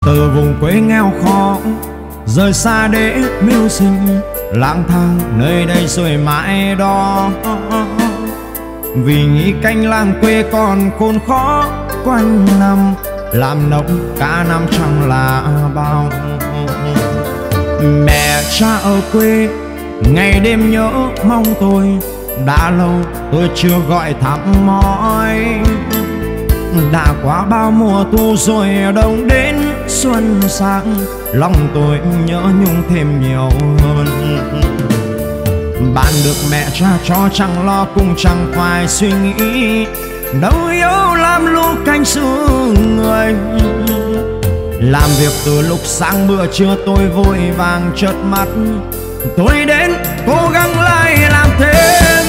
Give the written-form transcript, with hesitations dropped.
từ vùng quê nghèo khó rời xa để mưu sinh, lang thang nơi đây rồi mãi đó. Vì nghĩ canh làng quê còn khốn khó quanh năm, làm nông cả năm chẳng là bao. Mẹ cha ở quê ngày đêm nhớ mong tôi, đã lâu tôi chưa gọi thăm hỏi. Đã qua bao mùa thu rồi đông đến xuân sang, lòng tôi nhớ nhung thêm nhiều hơn. Bạn được mẹ cha cho chẳng lo cũng chẳng phải suy nghĩ, đâu yếu làm lũ canh giữ người. Làm việc từ lúc sáng bữa trưa tôi vội vàng chợt mắt, tôi đến cố gắng lại làm thêm.